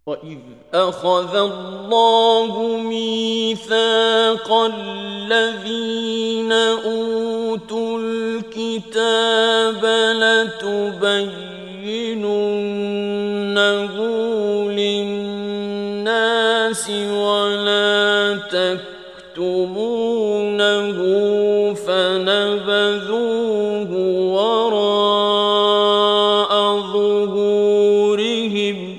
وَإِذْ أَخَذَ اللَّهُ مِيثَاقَ الَّذِينَ أُوتُوا الْكِتَابَ لَتُبَيِّنُنَّهُ لِلنَّاسِ وَلَا تَكْتُمُونَهُ فَنَبَذُوهُ وَرَاءَ ظُهُورِهِمْ